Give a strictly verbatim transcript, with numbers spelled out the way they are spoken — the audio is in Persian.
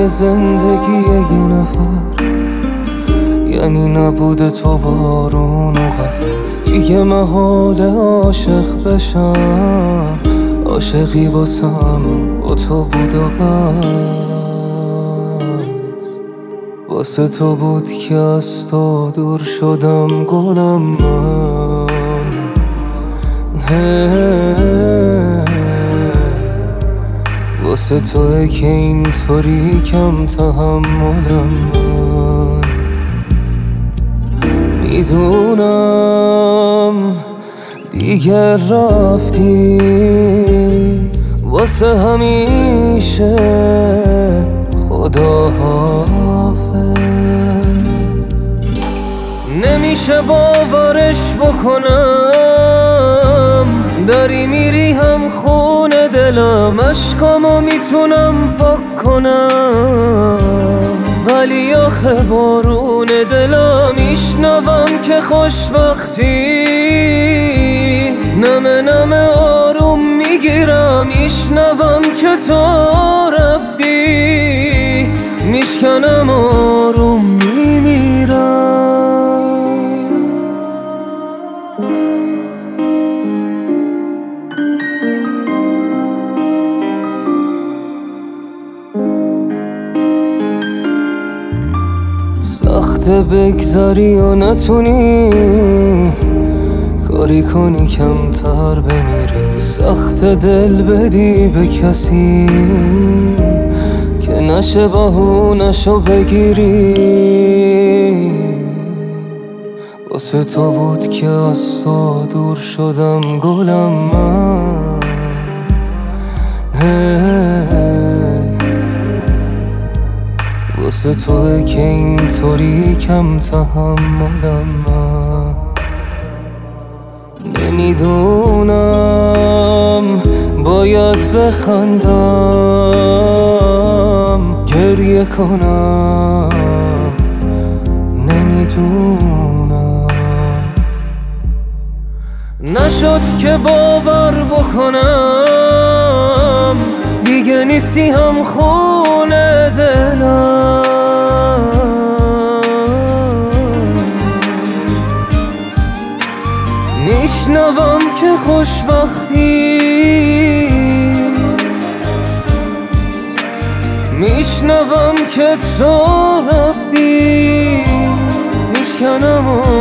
زندگی یه نفر یعنی نبود تو بارون و قفس. دیگه محال عاشق بشم، عاشقی واسم با تو بود و بس. واسه تو بود که از تو دور شدم گلم من. واسه توه که اینطوری کم تحملم من. میدونم دیگه رفتی واسه همیشه، خدا حافظ. نمیشه باورش بکنم داری میری هم خونه دلم. اشکامو میتونم پاک کنم ولی آخه بارون دلم. میشنوم که خوشبختی نمه نمه آروم میگیرم. میشنوم که تو رفتی میشکنم آروم میمیرم. سخته بگذاری و نتونی کاری کنی کمتر بمیری. سخته دل بدی به کسی که نشه بهونشو بگیری. واسه تو بود که از تو دور شدم گلم من. واسه توه که اینطوری کم تحملم من. نمیدونم باید بخندم گریه کنم. نمیدونم نشد که باور بکنم دیگه نیستی هم خونه دلم. میشنوم که خوشبختی میشنوم که تو رفتی میشکنم